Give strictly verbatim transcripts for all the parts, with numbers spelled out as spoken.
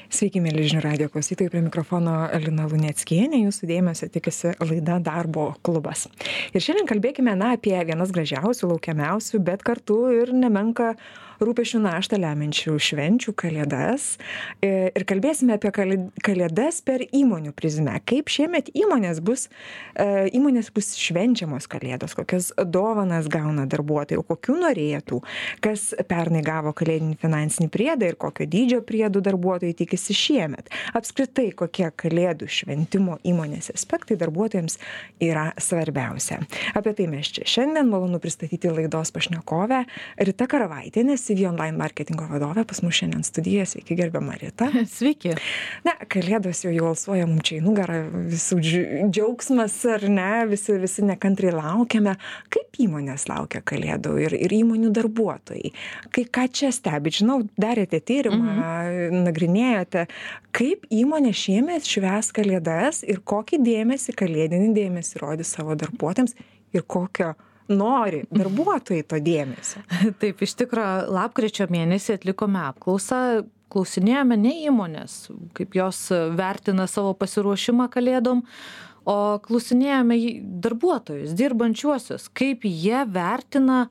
Sveiki, mėly žinių radijo klausytojai, prie mikrofono Lina Luneckienė, jūsų dėmesio tikisi laida Darbo klubas. Ir šiandien kalbėkime na, apie vienas gražiausių, laukiamiausių, bet kartu ir nemenka rūpesčių naštą lemiančių švenčių Kalėdas. Ir kalbėsime apie Kalėdas per įmonių prizmę. Kaip šiemet įmonės bus, įmonės bus švenčiamos Kalėdos, kokias dovanas gauna darbuotojai, kokių norėtų, kas pernai gavo kalėdinį finansinį priedą ir kokio dydžio priedų darbuotojai tikisi šiemet. Apskritai, kokie Kalėdų šventimo įmonės aspektai darbuotojams yra svarbiausia. Apie tai mes čia šiandien malonu pristatyti laidos pašnekovę Rita Karavaitienė, C V Online marketingo vadovė, pas mus šiandien studijoje. Sveiki, gerbiama Rita. Sveiki. Na, Kalėdos jau jau alsuoja mums čia į nugarą, visų džiaugsmas, ar ne, visi, visi nekantriai laukiame. Kaip įmonės laukia Kalėdų ir, ir įmonių darbuotojai? Kai ką čia stebit, žinau, darėte tyrimą, mhm. nagrinėjote, kaip įmonė šiemet švęs Kalėdas ir kokį dėmesį, kalėdinį dėmesį rodys savo darbuotojams ir kokio nori darbuotojai to dėmesio. Taip, iš tikrųjų, lapkričio mėnesį atlikome apklausą, klausinėjome ne įmonės, kaip jos vertina savo pasiruošimą Kalėdom, o klausinėjome darbuotojus, dirbančiuosius, kaip jie vertina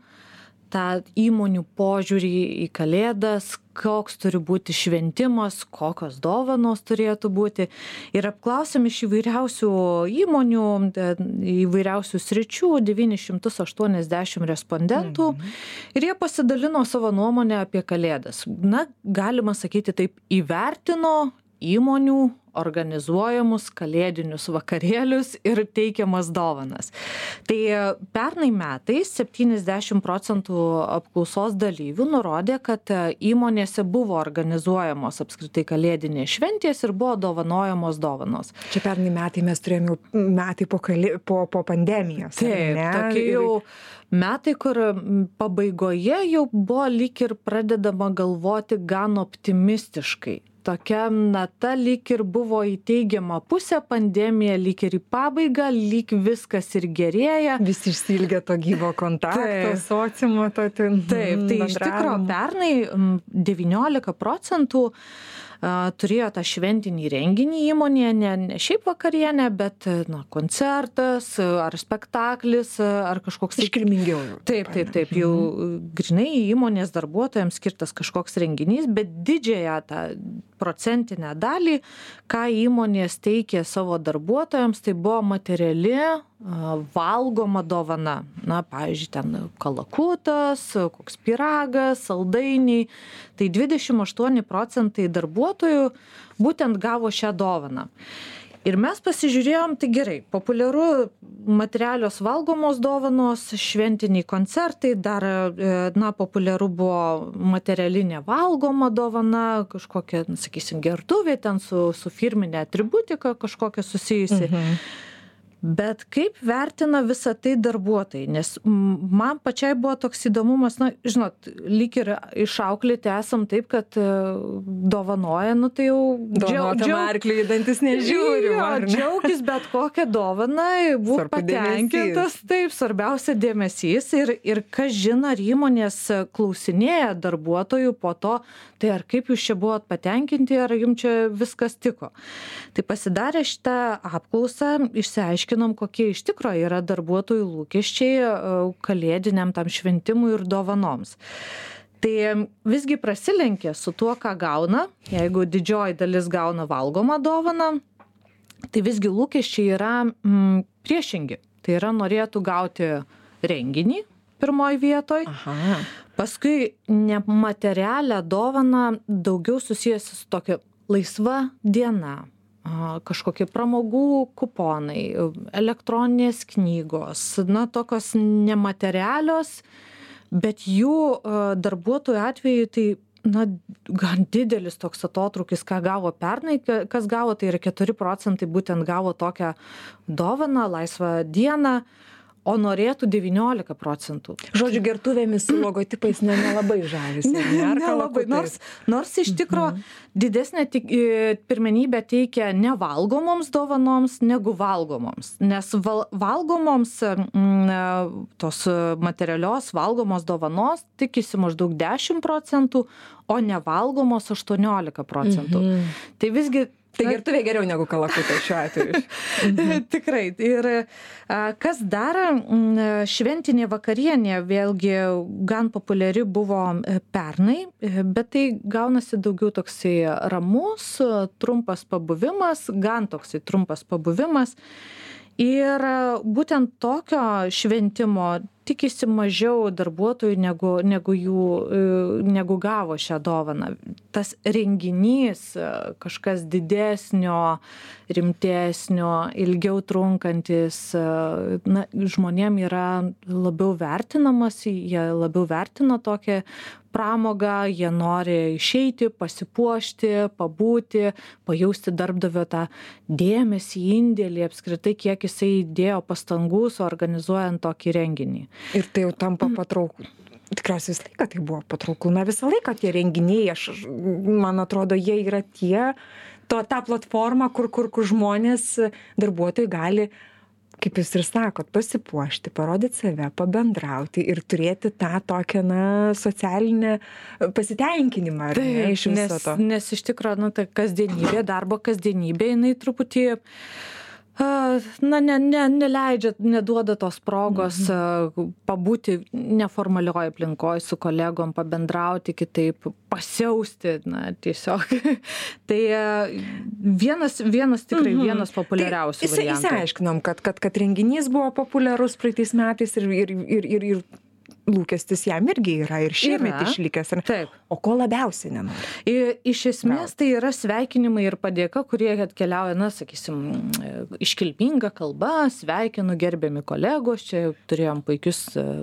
tą įmonių požiūrį į Kalėdas, koks turi būti šventimas, kokios dovanos turėtų būti. Ir apklausėm iš įvairiausių įmonių, įvairiausių sričių, devynis šimtus aštuoniasdešimt respondentų. Mhm. Ir jie pasidalino savo nuomonę apie Kalėdas. Na, galima sakyti taip, įvertino įmonių organizuojamus kalėdinius vakarėlius ir teikiamas dovanas. Tai pernai metais septyniasdešimt procentų apklausos dalyvių nurodė, kad įmonėse buvo organizuojamos apskritai kalėdinės šventės ir buvo dovanojamos dovanos. Čia pernai metai mes turėjome jau metai po, kalė, po, po pandemijos. Taip, tokie jau metai, kur pabaigoje jau buvo lyg ir pradedama galvoti gan optimistiškai. Tokia nata lyg ir buvo į teigiamą pusę, pandemija lyg ir į pabaigą, lyg viskas ir gerėja. Visi išsilgia to gyvo kontakto, sociumo, to ten. Taip, tai iš tikrųjų pernai devyniolika procentų turėjo tą šventinį renginį įmonėje, ne, ne šiaip vakarienė, bet na, koncertas ar spektaklis ar kažkoks... Iškilmingiau. Taip, taip, taip, jau grinai įmonės darbuotojams skirtas kažkoks renginys, bet didžiąją tą procentinę dalį, ką įmonės teikė savo darbuotojams, tai buvo materiali valgoma dovana. Na, pavyzdžiui, ten kalakutas, koks pyragas, saldainiai. Tai dvidešimt aštuoni procentai darbuotojų būtent gavo šią dovaną. Ir mes pasižiūrėjom, tai gerai, populiaru materialios valgomos dovanos, šventiniai koncertai, dar, na, populiaru buvo materialinė valgoma dovana, kažkokia, sakysim, gertuvė ten su, su firminė atributika kažkokia susijusi. Mhm. Bet kaip vertina visą tai darbuotojai? Nes man pačiai buvo toks įdomumas, na, žinot, lyg ir išauklėti esam taip, kad dovanoja, nu tai jau... Dovanota marklį į dantis nežiūri. Jo, džiaugis bet kokią dovaną, būk patenkintas, taip, svarbiausia dėmesys. Ir, ir kas žino, ar įmonės klausinėja darbuotojų po to, tai ar kaip jūs čia buvot patenkinti, ar jums čia viskas tiko. Tai pasidarė šitą apklausą, išsiaiškinom, kokie iš tikrųjų yra darbuotojų lūkesčiai kalėdiniam tam šventimui ir dovanoms. Tai visgi prasilenkė su tuo, ką gauna, jeigu didžioji dalis gauna valgomą dovaną, tai visgi lūkesčiai yra mm, priešingi. Tai yra norėtų gauti renginį pirmoji vietoj. Aha. Paskui nematerialią dovaną daugiau susijęs su tokia laisva diena, kažkokie pramogų kuponai, elektroninės knygos, na, tokios nematerialios, bet jų darbuotojų atveju tai, na, gan didelis toks atotrūkis, ką gavo pernai, kas gavo, tai yra keturi procentai būtent gavo tokią dovaną, laisvą dieną, o norėtų devyniolika procentų. Žodžiu, gertuvėmis su logotipais ne, nelabai žavisi. Ne, nelabai, nors, nors iš tikro didesnė tik, pirmenybė teikia nevalgomoms dovanoms negu valgomoms. Nes val, valgomoms m, tos materialios valgomos dovanos tikisi maždaug dešimt procentų, o nevalgomos aštuoniolika procentų. Mhm. Tai visgi Tai gertuvė geriau negu kalakutai šiuo atveju. Mhm. Tikrai. Ir kas dar, šventinė vakarienė vėlgi gan populiari buvo pernai, bet tai gaunasi daugiau toksai ramus, trumpas pabuvimas, gan toksai trumpas pabuvimas. Ir būtent tokio šventimo tikisi mažiau darbuotojų negu, negu, jų, negu gavo šią dovaną. Tas renginys kažkas didesnio, rimtesnio, ilgiau trunkantis, na, žmonėm yra labiau vertinamas, jie labiau vertina tokią pramogą, jie nori išeiti, pasipuošti, pabūti, pajausti darbdavio tą dėmesį, indėlį, apskritai, kiek jisai įdėjo pastangų suorganizuojant tokį renginį. Ir tai jau tampa patrauklu. Tikriausiai visą laiką tai buvo patrauklu. Na, visą laiką tie renginiai, aš, man atrodo, jie yra tie, to, ta platforma, kur, kur, kur žmonės, darbuotojai gali, kaip jūs ir sakot, pasipuošti, parodyti save, pabendrauti ir turėti tą tokią, na, socialinę pasitenkinimą, ar ne, iš viso to. Nes, nes iš tikrųjų, nu, ta kasdienybė, darbo kasdienybė, jinai truputį na, ne, ne, neleidžia, neduoda tos progos mhm. pabūti neformalioje aplinkoje su kolegom, pabendrauti kitaip, pasiausti, na, tiesiog. Tai vienas, vienas tikrai mhm. vienas populiariausių tai variantų. Įsiaiškinom, kad, kad, kad renginys buvo populiarus praeitais metais ir, ir, ir, ir, ir lūkestis jam irgi yra ir šiemet išlikęs. Taip. O ko labiausiai nenori? Iš esmės tai yra sveikinimai ir padėka, kurie atkeliauja, na, sakysim, iškilminga kalba, sveikinu gerbiami kolegos, čia turėjom puikius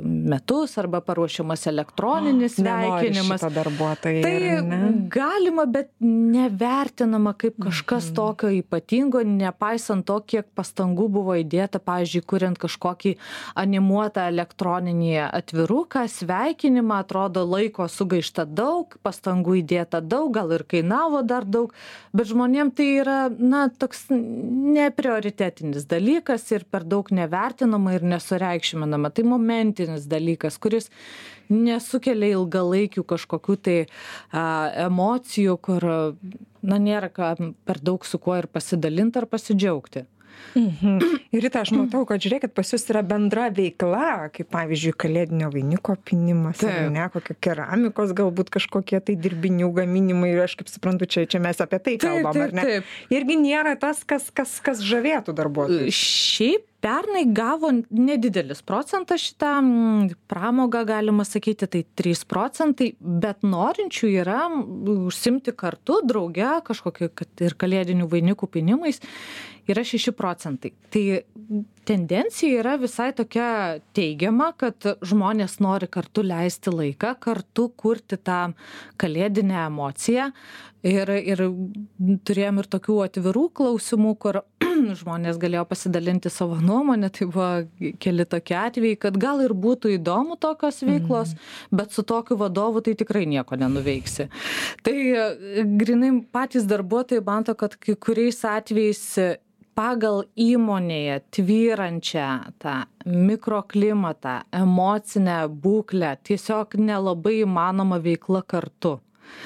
metus arba paruošiamas elektroninis oh, sveikinimas. Tai ne? Galima, bet nevertinama kaip kažkas mm-hmm. tokio ypatingo, nepaisant to, kiek pastangų buvo įdėta, pavyzdžiui, kuriant kažkokį animuotą elektroninį atvirų sveikinimą, atrodo, laiko sugaišta daug, pastangų įdėta daug, gal ir kainavo dar daug, bet žmonėm tai yra, na, toks neprioritetinis dalykas ir per daug nevertinama ir nesureikšminama. Tai momentinis dalykas, kuris nesukelia ilgalaikių kažkokių tai a, emocijų, kur, na, nėra ką per daug su kuo ir pasidalinti ar pasidžiaugti. Mhm. Ir Rita, aš matau, kad žiūrėkit, pas jūs yra bendra veikla, kaip pavyzdžiui, kalėdinio vainiko pinimas, ar ne, kokia keramikos, galbūt kažkokie tai dirbinių gaminimai, ir aš kaip suprantu, čia, čia mes apie tai kalbam, taip, ar ne? taip. Irgi nėra tas, kas, kas, kas žavėtų darbuotojus. Šiaip pernai gavo nedidelis procentas šitą pramogą, galima sakyti, tai trys procentai, bet norinčių yra užsimti kartu, drauge, kažkokiu, kad ir kalėdinių vainikų pinimais, yra šeši procentai. Tai tendencija yra visai tokia teigiama, kad žmonės nori kartu leisti laiką, kartu kurti tą kalėdinę emociją. Ir, ir turėjom ir tokių atvirų klausimų, kur žmonės galėjo pasidalinti savo nuomonę, tai buvo keli tokie atvejai, kad gal ir būtų įdomu tokios veiklos, mm. bet su tokiu vadovu tai tikrai nieko nenuveiksi. Tai grinai patys darbuotojai banto, kad kai kuriais atvejais pagal įmonėje tvyrančią tą mikroklimatą, emocinę būklę, tiesiog nelabai įmanoma veikla kartu.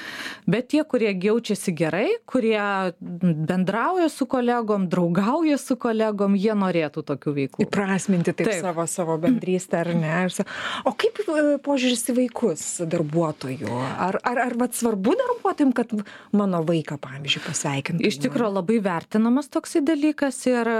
Bet tie, kurie jaučiasi gerai, kurie bendrauja su kolegom, draugauja su kolegom, jie norėtų tokių veiklų. Įprasminti taip, taip. Savo, savo bendrystę, ar ne? O kaip požiūris į vaikus darbuotojų? Ar, ar, ar vat svarbu darbuotojim, kad mano vaiką, pavyzdžiui, pasveikintų? Iš tikrųjų labai vertinamas toksai dalykas ir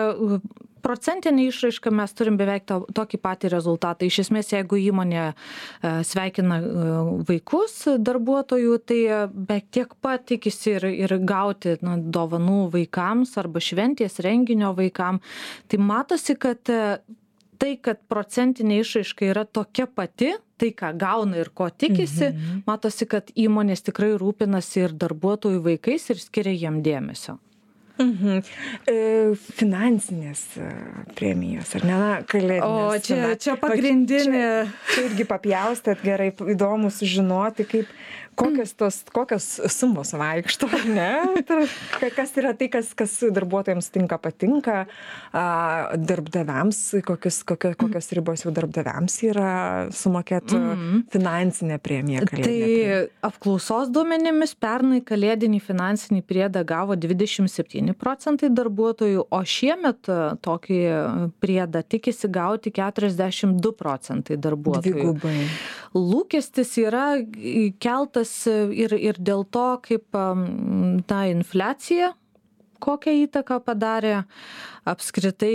procentinė išraiška mes turim beveik to, tokį patį rezultatą. Iš esmės, jeigu įmonė sveikina vaikus darbuotojų, tai beveik tiek pat tikisi ir, ir gauti na, dovanų vaikams arba šventės renginio vaikam. Tai matosi, kad tai, kad procentinė išraiška yra tokia pati, tai, ką gauna ir ko tikisi, mhm. matosi, kad įmonės tikrai rūpinasi ir darbuotojų vaikais ir skiria jiem dėmesio. Mhm. E, finansinės premijos, ar ne? Na, kalėdinės. O čia, čia pagrindinė. Čia, čia irgi papjaustėt, gerai, įdomu sužinoti, kaip, kokios tos, kokios sumos vaikšto, ar ne? Kas yra tai, kas, kas darbuotojams tinka, patinka, a, darbdaviams, kokios, kokios, kokios ribos jau darbdaviams yra sumokėti mm-hmm. finansinę premiją. Tai premiją. Apklausos duomenimis pernai kalėdinį finansinį priedą gavo dvidešimt septyni procentai darbuotojų, o šiemet tokį priedą tikisi gauti keturiasdešimt du procentai darbuotojų. Dvigubai. Lūkestis yra keltas ir, ir dėl to, kaip ta infliacija, kokią įtaką padarė, apskritai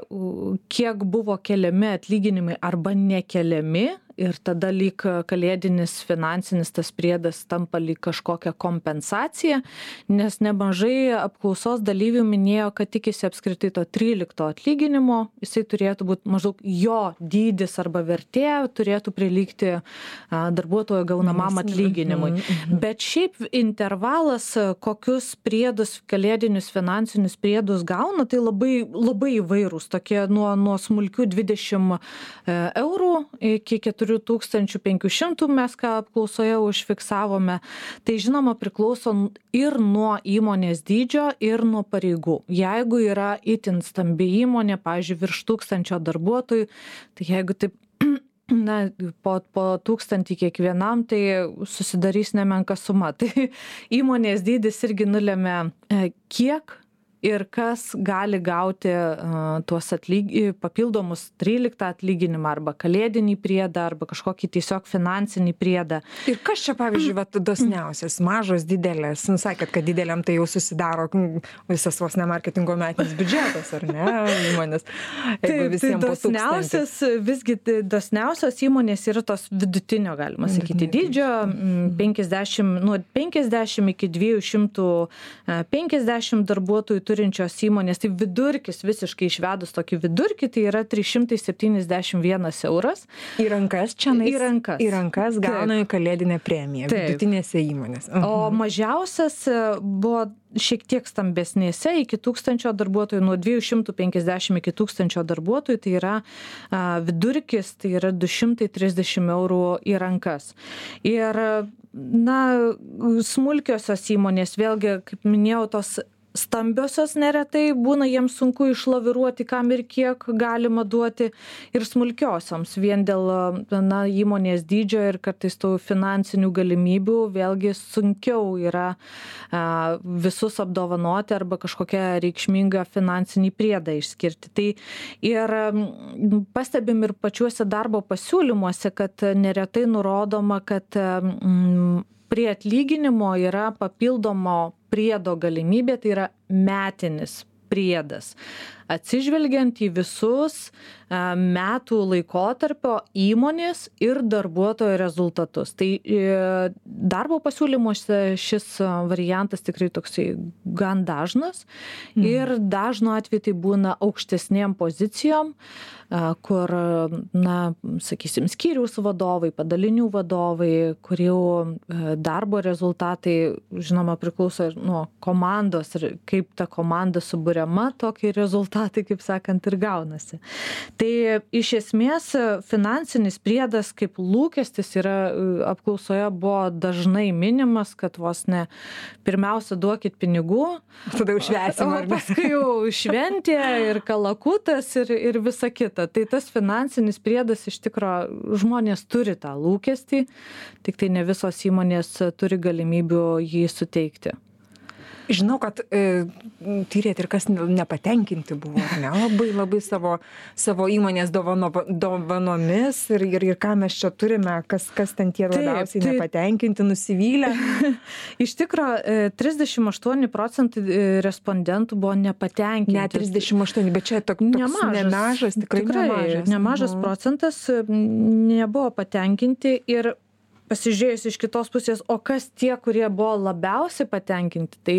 kiek buvo keliami atlyginimai arba nekeliami ir tada lyg kalėdinis finansinis tas priedas tampa lyg kažkokia kompensacija, nes nemažai apklausos dalyvių minėjo, kad tikisi apskritai to trylikto atlyginimo, jisai turėtų būti maždaug jo dydis arba vertė turėtų prilygti darbuotojo gaunamam atlyginimui. Bet šiaip intervalas, kokius priedus, kalėdinius finansinius priedus gauna, tai labai, labai įvairūs, tokie nuo, nuo smulkių dvidešimt eurų iki keturių tūkstančių penkių šimtų mes ką apklausoje užfiksavome. Tai žinoma priklauso ir nuo įmonės dydžio, ir nuo pareigų. Jeigu yra itin stambi įmonė, pavyzdžiui, virš tūkstančio darbuotojų, tai jeigu taip na, po, po tūkstantį kiekvienam, tai susidarys nemenka suma. Tai įmonės dydis irgi nulemia, kiek ir kas gali gauti uh, tuos atlyg... papildomus tryliktą atlyginimą arba kalėdinį priedą arba kažkokį tiesiog finansinį priedą. Ir kas čia, pavyzdžiui, vat, dosniausias, mažos, didelės? Nusakėt, kad dideliam tai jau susidaro visas vos ne marketingo metinis biudžetas, ar ne, įmonės? Taip, tai dosniausias, visgi dosniausios įmonės yra tos vidutinio, galima sakyti, dydžio, penkiasdešimt, nuo penkiasdešimt iki dviejų šimtų penkiasdešimt darbuotojų turinčios įmonės, tai vidurkis visiškai išvedus tokį vidurkį, tai yra trys šimtai septyniasdešimt vienas euras. Į rankas čia nais? Į rankas. Į rankas gauna kalėdinę premiją vidutinėse įmonės. Uh-huh. O mažiausias buvo šiek tiek stambesnėse iki tūkstančio darbuotojų, nuo dviejų šimtų penkiasdešimt iki tūkstančio darbuotojų, tai yra a, vidurkis, tai yra du šimtai trisdešimt eurų į rankas. Ir, na, smulkiosios įmonės, vėlgi, kaip minėjau, tos stambiosios neretai būna jiems sunku išlaviruoti, kam ir kiek galima duoti, ir smulkiosioms vien dėl na, įmonės dydžio ir kartais tų finansinių galimybių vėlgi sunkiau yra a, visus apdovanoti arba kažkokią reikšmingą finansinį priedą išskirti. Tai ir pastebim ir pačiuose darbo pasiūlymuose, kad neretai nurodoma, kad mm, prie atlyginimo yra papildomo priedo galimybė, tai yra metinis priedas, atsižvelgiant į visus metų laikotarpio įmonės ir darbuotojo rezultatus. Tai darbo pasiūlymuose šis variantas tikrai toksai gan dažnas mhm. ir dažnu atveju tai būna aukštesnėm pozicijom, kur, na, sakysim, skyriaus vadovai, padalinių vadovai, kurių darbo rezultatai, žinoma, priklauso nuo komandos ir kaip ta komanda suburiama, tokie rezultatai, kaip sakant, ir gaunasi. Tai iš esmės finansinis priedas kaip lūkestis yra apklausoje buvo dažnai minimas, kad vos ne pirmiausia duokit pinigų, tada jau švęsim, o paskui jau šventė ir kalakutas ir, ir visa kita. Tai tas finansinis priedas iš tikro žmonės turi tą lūkestį, tik tai ne visos įmonės turi galimybių jį suteikti. Žinau, kad e, tyrėt ir kas nepatenkinti buvo, ne? Labai labai savo, savo įmonės dovano, dovanomis ir, ir, ir ką mes čia turime, kas, kas ten tie labiausiai taip, taip. Nepatenkinti, nusivylę. Iš tikro, trisdešimt aštuoni procentai respondentų buvo nepatenkinti. Ne trisdešimt aštuoni, bet čia toks nemažas, nemažas tikrai, tikrai nemažas. Nemažas procentas nebuvo patenkinti ir pasižiūrėjus iš kitos pusės, o kas tie, kurie buvo labiausiai patenkinti, tai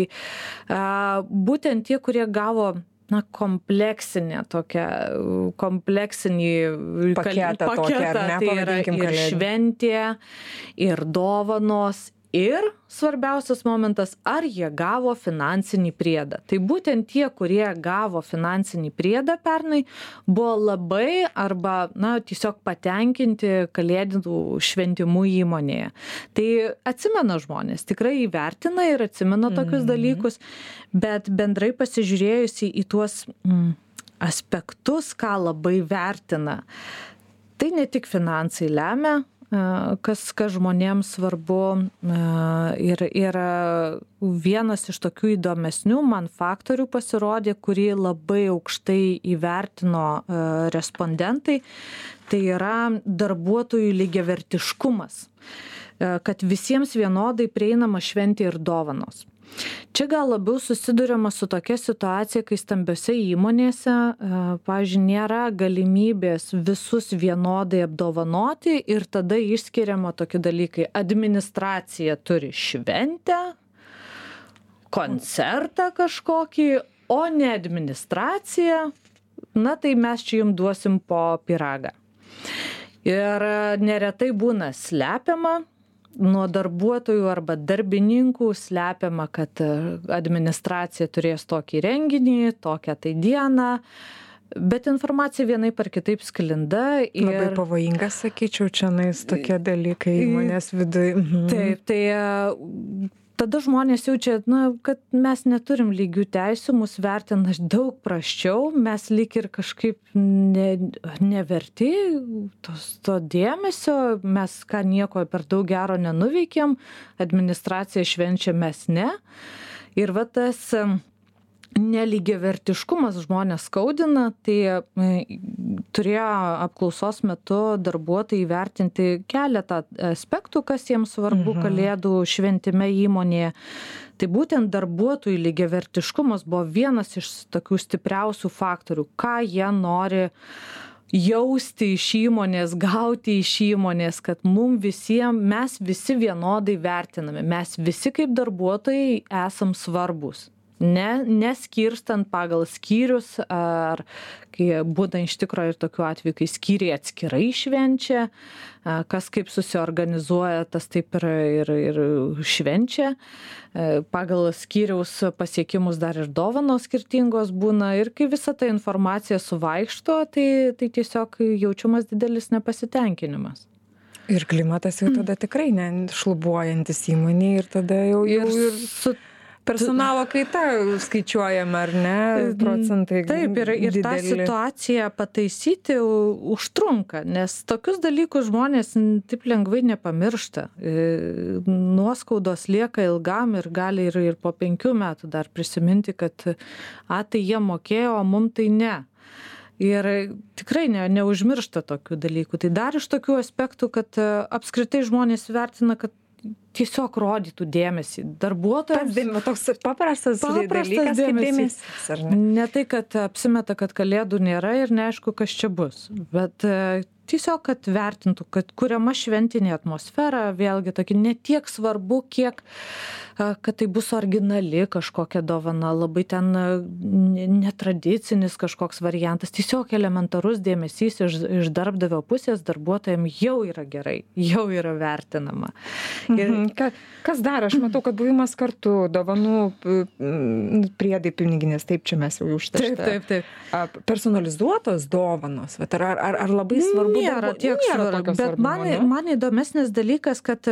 a, būtent tie, kurie gavo na, kompleksinę tokią, kompleksinį paketą, paketą tokią, ar ne, tai yra ir šventė, ir dovanos, Ir svarbiausias momentas, ar jie gavo finansinį priedą. Tai būtent tie, kurie gavo finansinį priedą pernai, buvo labai arba, na, tiesiog patenkinti kalėdų šventimų įmonėje. Tai atsimena žmonės, tikrai įvertina ir atsimena tokius mm. dalykus, bet bendrai pasižiūrėjusi į tuos mm, aspektus, ką labai vertina, tai ne tik finansai lemia, kas, kas žmonėms svarbu, ir, ir vienas iš tokių įdomesnių man faktorių pasirodė, kurį labai aukštai įvertino respondentai, tai yra darbuotojų lygiavertiškumas, kad visiems vienodai prieinama šventė ir dovanos. Čia gal labiau susiduriama su tokia situacija, kai stambiose įmonėse, pavyzdžiui, nėra galimybės visus vienodai apdovanoti ir tada išskiriama tokie dalykai. Administracija turi šventę, koncertą kažkokį, o ne administracija, na tai mes čia jums duosim po pyragą. Ir neretai būna slepiama nuo darbuotojų arba darbininkų, slepiama, kad administracija turės tokį renginį, tokią tai dieną, bet informacija vienaip ar kitaip sklinda. Ir... Labai pavojinga, sakyčiau, čia nais tokie dalykai įmonės viduje. Mhm. Taip, tai tada žmonės jaučia, na, kad mes neturim lygių teisių, mus vertina daug prasčiau, mes lyg ir kažkaip ne, neverti tos, to dėmesio, mes ką nieko per daug gero nenuveikėm, administracija švenčia, mes ne. Ir va tas nelygiavertiškumas žmonės skaudina, tai turėjo apklausos metu darbuotojai įvertinti keletą aspektų, kas jiems svarbu mhm. kalėdų šventime įmonėje. Tai būtent darbuotojų lygiavertiškumas buvo vienas iš tokių stipriausių faktorių, ką jie nori jausti iš įmonės, gauti iš įmonės, kad mum visiems, mes visi vienodai vertiname, mes visi kaip darbuotojai esam svarbus. Ne, neskirstant pagal skyrius, ar kai būna iš tikrųjų ir tokiu atveju, kai skyriai atskirai švenčia, kas kaip susiorganizuoja, tas taip ir, ir, ir švenčia. Pagal skyriaus pasiekimus dar ir dovanos skirtingos būna ir kai visa ta informacija suvaikšto, tai, tai tiesiog jaučiamas didelis nepasitenkinimas. Ir klimatas jau tada tikrai nešlubuojantis įmonė ir tada jau, jau ir su personalo kaita skaičiuojama, ar ne, procentai. Taip, ir, ir tą situaciją pataisyti užtrunka, nes tokius dalykus žmonės taip lengvai nepamiršta. Nuoskaudos lieka ilgam ir gali ir, ir po penkių metų dar prisiminti, kad a, tai jie mokėjo, o mum tai ne. Ir tikrai ne, neužmiršta tokių dalykų. Tai dar iš tokių aspektų, kad apskritai žmonės vertina, kad tiesiog rodytų dėmesį darbuotojams. Dėmesį, toks paprastas, paprastas dalykas, dėmesys. dėmesys, ar ne? Ne tai, kad apsimeta, kad kalėdų nėra ir neaišku, kas čia bus, bet tiesiog, kad vertintų, kad kuriama šventinė atmosfera, vėlgi tokia ne tiek svarbu, kiek kad tai bus originali kažkokia dovana, labai ten netradicinis kažkoks variantas, tiesiog elementarus dėmesys iš, iš darbdavio pusės darbuotojams jau yra gerai, jau yra vertinama. Ir mhm. Ka, kas dar? Aš matau, kad buvimas kartu, dovanų priedai piniginės, taip čia mes jau užtaštą. Taip, taip, taip. Personalizuotos dovanos, ar, ar, ar labai svarbu? Nėra tiek svarbu, bet man, man įdomesnis dalykas, kad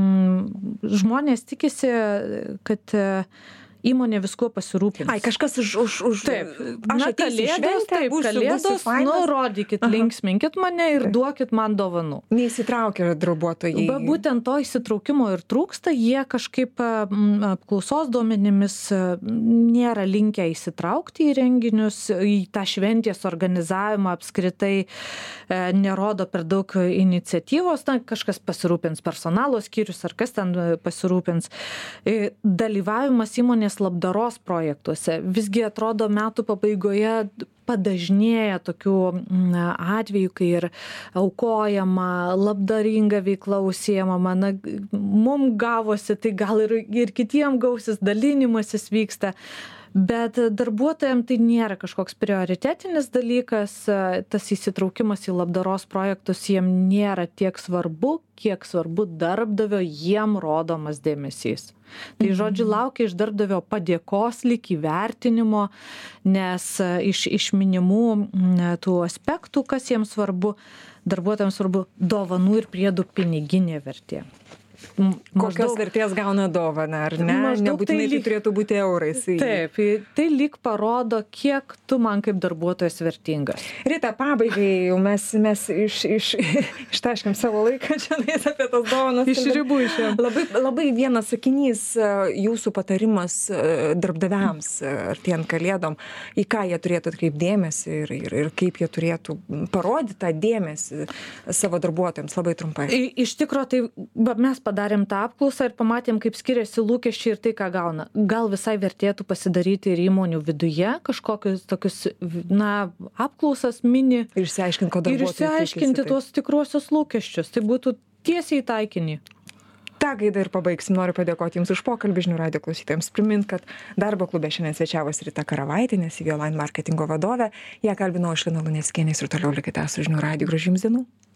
mm, žmonės tikisi, kad įmonė viskuo pasirūpins. Ai, kažkas už... už, už taip, aš na, kalėdos, taip, būsiu, kalėdos, būsiu nu, rodykit, aha, linksminkit mane ir duokit man dovanų. Neįsitraukia darbuotojai. Be būtent to įsitraukimo ir trūksta, jie kažkaip apklausos duomenimis nėra linkę įsitraukti į renginius, į tą šventės organizavimą apskritai nerodo per daug iniciatyvos, na, kažkas pasirūpins personalo skyrius ar kas ten pasirūpins. Dalyvavimas įmonės labdaros projektuose. Visgi atrodo metų pabaigoje padažnėja tokių atvejų, kai ir aukojama, labdaringa veikla užsiemama, na, mum gavosi, tai gal ir, ir kitiem gausis, dalinimasis vyksta. Bet darbuotojams tai nėra kažkoks prioritetinis dalykas, tas įsitraukimas į labdaros projektus jiem nėra tiek svarbu, kiek svarbu darbdavio jiem rodomas dėmesys. Tai žodžiu, laukia iš darbdavio padėkos, lyg įvertinimo, nes iš, iš minimų tų aspektų, kas jiems svarbu, darbuotojams svarbu dovanų ir priedų piniginė vertė. Kokios vertės gauna dovaną, ar ne? Nebūtinai tai, tai turėtų būti eurais. Taip, tai lyg parodo, kiek tu man kaip darbuotojas vertingas. Rita, pabaigai, jau mes, mes iš, iš, ištaškėm savo laiką čia apie tas dovanas. Iš ribų išėjom. Labai, labai vienas sakinys, jūsų patarimas darbdaviams artėjant kalėdom, į ką jie turėtų atkreipti dėmesį ir, ir, ir kaip jie turėtų parodyti tą dėmesį savo darbuotojams, labai trumpai. Iš tikro, tai mes padarėm tą apklausą ir pamatėm, kaip skiriasi lūkesčiai ir tai, ką gauna. Gal visai vertėtų pasidaryti ir įmonių viduje kažkokius tokius, na, apklausas mini. Ir išsiaiškinti, ko darbuotojai tikisi. Ir išsiaiškinti tuos tikruosius lūkesčius. Tai būtų tiesiai į taikinį. Ta gaida ir pabaigsim. Noriu padėkoti Jums už pokalbį, žinių radijo klausytojams. Primint, kad darbo klube šiandien svečiavosi Rita Karavaitienė, C V Online marketingo vadovė. Ją kalbinau aš Lina Luneckienė ir toliau likite su žinių radiju. Gražių Jums dienų.